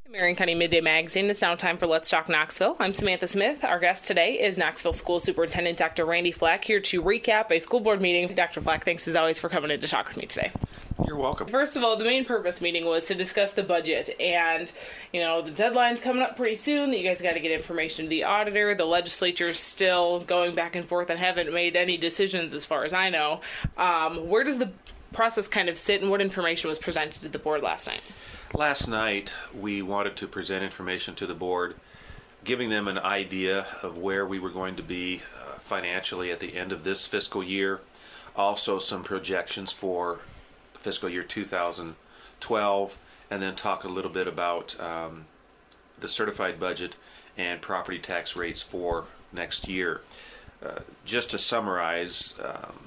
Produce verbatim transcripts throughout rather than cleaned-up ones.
Marion County Midday Magazine. It's now time for Let's Talk Knoxville. I'm Samantha Smith. Our guest today is Knoxville School Superintendent Doctor Randy Flack, here to recap a school board meeting. Doctor Flack, thanks as always for coming in to talk with me today. You're welcome. First of all, the main purpose meeting was to discuss the budget, and, you know, the deadline's coming up pretty soon that you guys got to get information to the auditor. The legislature's still going back and forth and haven't made any decisions as far as I know. Um, where does the process kind of sit, and what information was presented to the board last night? Last night, we wanted to present information to the board, giving them an idea of where we were going to be uh, financially at the end of this fiscal year. Also, some projections for fiscal year two thousand twelve, and then talk a little bit about um, the certified budget and property tax rates for next year. Uh, just to summarize, um,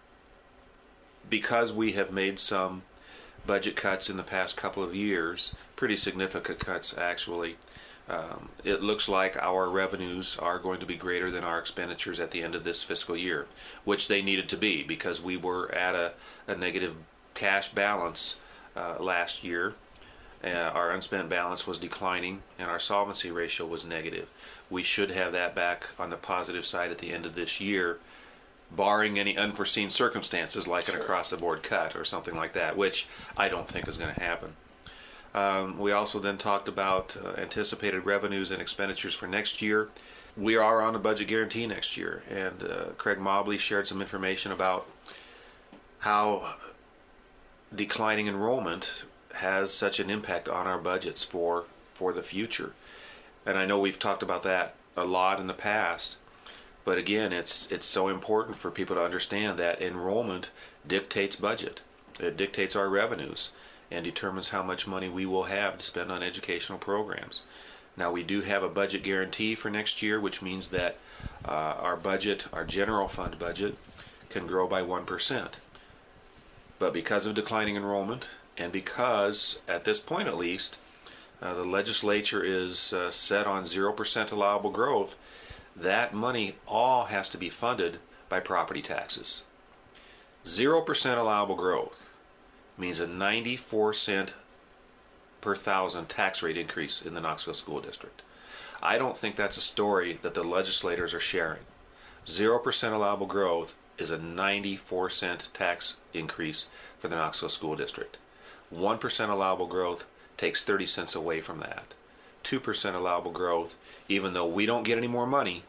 because we have made some budget cuts in the past couple of years, pretty significant cuts actually, um, it looks like our revenues are going to be greater than our expenditures at the end of this fiscal year, which they needed to be because we were at a, a negative cash balance uh, last year. Uh, our unspent balance was declining and our solvency ratio was negative. We should have that back on the positive side at the end of this year, barring any unforeseen circumstances like an across-the-board cut or something like that, which I don't think is going to happen. Um, we also then talked about uh, anticipated revenues and expenditures for next year. We are on a budget guarantee next year, and uh, Craig Mobley shared some information about how declining enrollment has such an impact on our budgets for, for the future. And I know we've talked about that a lot in the past. But again, it's it's so important for people to understand that enrollment dictates budget. It dictates our revenues and determines how much money we will have to spend on educational programs. Now, we do have a budget guarantee for next year, which means that uh, our budget, our general fund budget, can grow by one percent. But because of declining enrollment, and because, at this point at least, uh, the legislature is uh, set on zero percent allowable growth, that money all has to be funded by property taxes. zero percent allowable growth means a ninety-four cent per thousand tax rate increase in the Knoxville School District. I don't think that's a story that the legislators are sharing. zero percent allowable growth is a ninety-four cent tax increase for the Knoxville School District. one percent allowable growth takes thirty cents away from that. two percent allowable growth, even though we don't get any more money,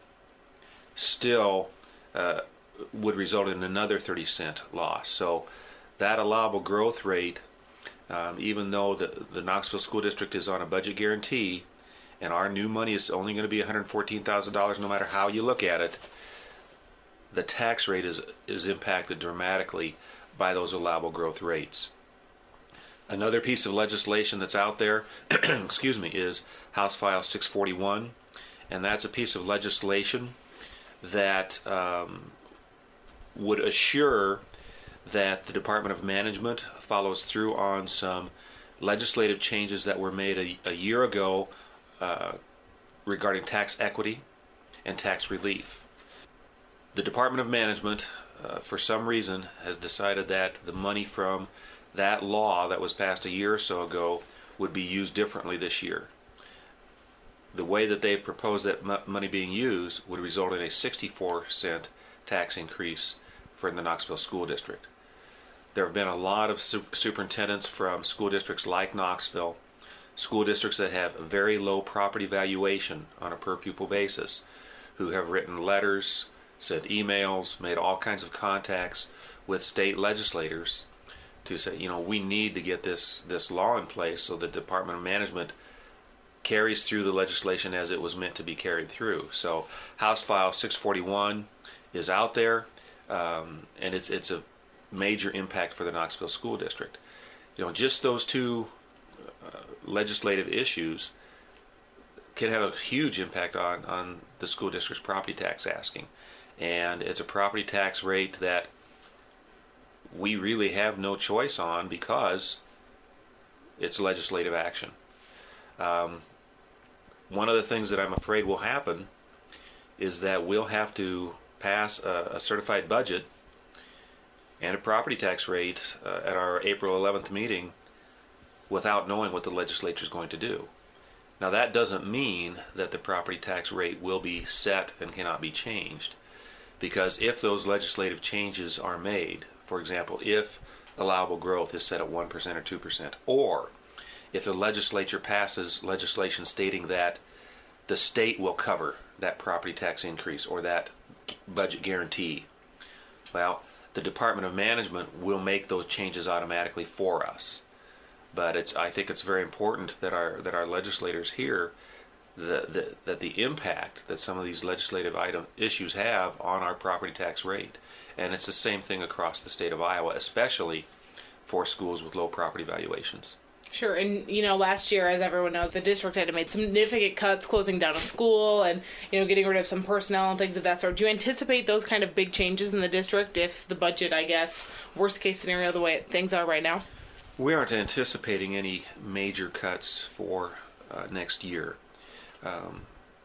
still uh, would result in another thirty cent loss. So that allowable growth rate, um, even though the, the Knoxville School District is on a budget guarantee, and our new money is only going to be one hundred fourteen thousand dollars no matter how you look at it, the tax rate is, is impacted dramatically by those allowable growth rates. Another piece of legislation that's out there, excuse me, is House File six forty-one, and that's a piece of legislation that um, would assure that the Department of Management follows through on some legislative changes that were made a, a year ago uh, regarding tax equity and tax relief. The Department of Management, uh, for some reason, has decided that the money from that law that was passed a year or so ago would be used differently this year. The way that they proposed that m- money being used would result in a sixty-four cent tax increase for the Knoxville School District. There have been a lot of su- superintendents from school districts like Knoxville, school districts that have very low property valuation on a per pupil basis, who have written letters, sent emails, made all kinds of contacts with state legislators to say, you know, we need to get this, this law in place so the Department of Management carries through the legislation as it was meant to be carried through. So House File six forty-one is out there, um, and it's it's a major impact for the Knoxville School District. You know, just those two uh, legislative issues can have a huge impact on, on the school district's property tax asking. And it's a property tax rate that we really have no choice on because it's legislative action. Um, one of the things that I'm afraid will happen is that we'll have to pass a, a certified budget and a property tax rate uh, at our April eleventh meeting without knowing what the legislature is going to do. Now, that doesn't mean that the property tax rate will be set and cannot be changed, because if those legislative changes are made, for example, if allowable growth is set at one percent or two percent, or if the legislature passes legislation stating that the state will cover that property tax increase or that budget guarantee, well, the Department of Management will make those changes automatically for us. But it's, I think it's very important that our that our legislators hear the, the, that the impact that some of these legislative item issues have on our property tax rate. And it's the same thing across the state of Iowa, especially for schools with low property valuations. Sure, and you know, last year, as everyone knows, the district had made significant cuts, closing down a school and, you know, getting rid of some personnel and things of that sort. Do you anticipate those kind of big changes in the district if the budget, I guess, worst case scenario, the way things are right now? We aren't anticipating any major cuts for uh, next year. Um,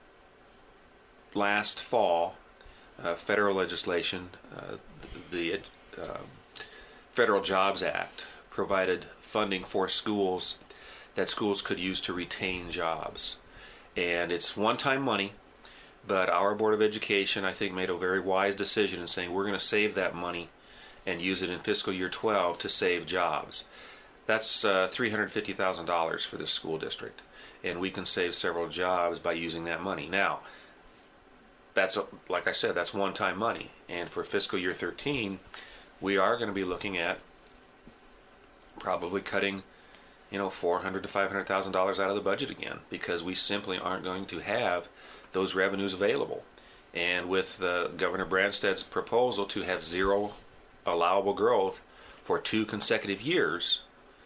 last fall, uh, federal legislation, uh, the uh, Federal Jobs Act, provided funding for schools that schools could use to retain jobs. And it's one-time money, but our Board of Education, I think, made a very wise decision in saying we're going to save that money and use it in fiscal year twelve to save jobs. That's uh, three hundred fifty thousand dollars for this school district, and we can save several jobs by using that money. Now, that's, like I said, that's one-time money, and for fiscal year thirteen, we are going to be looking at probably cutting, you know, four hundred to five hundred thousand dollars out of the budget again, because we simply aren't going to have those revenues available. And with uh, Governor Branstad's proposal to have zero allowable growth for two consecutive years,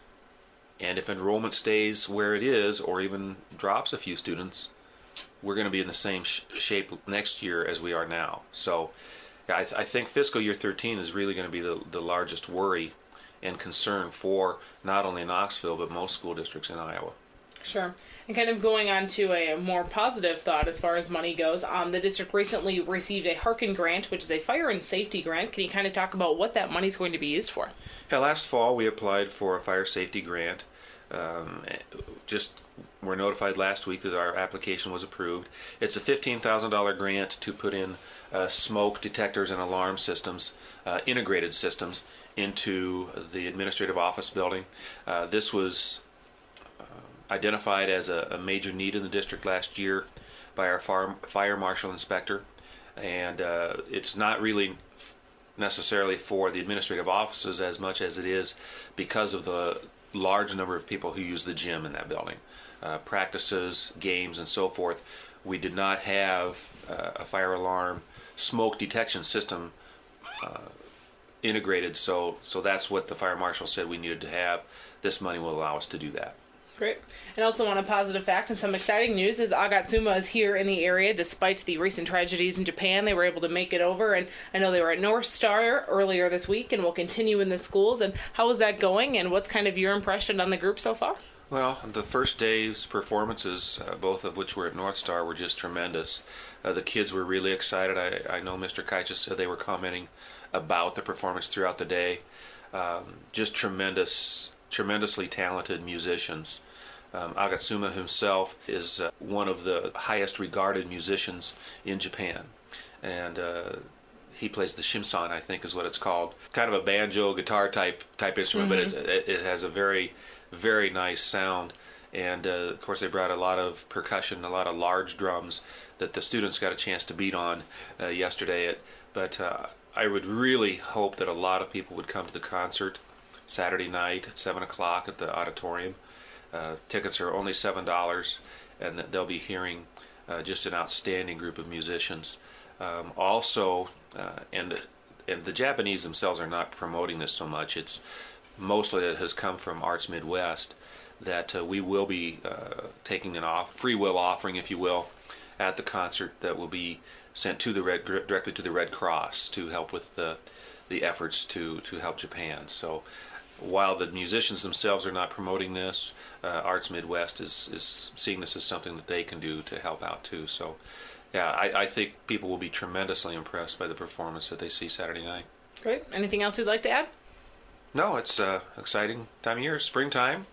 and if enrollment stays where it is or even drops a few students, we're going to be in the same sh- shape next year as we are now. So I, th- I think fiscal year thirteen is really going to be the, the largest worry and concern for not only Knoxville but most school districts in Iowa. Sure. And kind of going on to a more positive thought as far as money goes, um, the district recently received a Harkin grant, which is a fire and safety grant. Can you kind of talk about what that money is going to be used for? Yeah, last fall we applied for a fire safety grant. Um, just were notified last week that our application was approved. It's a fifteen thousand dollars grant to put in uh, smoke detectors and alarm systems, uh, integrated systems, into the administrative office building. Uh, this was uh, identified as a, a major need in the district last year by our fire, fire marshal inspector, and uh, it's not really necessarily for the administrative offices as much as it is because of the large number of people who use the gym in that building, uh, practices, games, and so forth. We did not have uh, a fire alarm smoke detection system uh, integrated, so so that's what the fire marshal said we needed to have. This money will allow us to do that. Great. And also on a positive fact and some exciting news is Agatsuma is here in the area despite the recent tragedies in Japan. They were able to make it over, and I know they were at North Star earlier this week and will continue in the schools. And how is that going, and what's kind of your impression on the group so far? Well, the first day's performances, uh, both of which were at North Star, were just tremendous. Uh, the kids were really excited. I, I know Mister Kaicha said they were commenting about the performance throughout the day. Um, just tremendous, tremendously talented musicians. Um, Agatsuma himself is uh, one of the highest regarded musicians in Japan, and uh, he plays the shimsan, I think is what it's called. Kind of a banjo guitar type type instrument, mm-hmm. but it's, it, it has a very, very nice sound. And uh, of course, they brought a lot of percussion, a lot of large drums that the students got a chance to beat on uh, yesterday. At, but uh, I would really hope that a lot of people would come to the concert Saturday night at seven o'clock at the auditorium. Uh, tickets are only seven dollars, and they'll be hearing uh, just an outstanding group of musicians. Um, also, uh, and and the Japanese themselves are not promoting this so much. It's mostly it has come from Arts Midwest that uh, we will be uh, taking an off free will offering, if you will, at the concert that will be sent to the Red directly to the Red Cross to help with the the efforts to to help Japan. So, while the musicians themselves are not promoting this, uh, Arts Midwest is, is seeing this as something that they can do to help out too. So, yeah, I, I think people will be tremendously impressed by the performance that they see Saturday night. Great. Anything else you'd like to add? No, it's an uh, exciting time of year, springtime.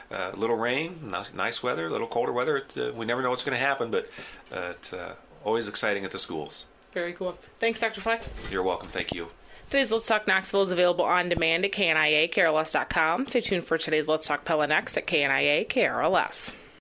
a uh, little rain, nice, nice weather, a little colder weather. It, uh, we never know what's going to happen, but uh, it's uh, always exciting at the schools. Very cool. Thanks, Doctor Fleck. You're welcome. Thank you. Today's Let's Talk Knoxville is available on demand at K N I A K R L S dot com. Stay tuned for today's Let's Talk Pella next at K N I A K R L S.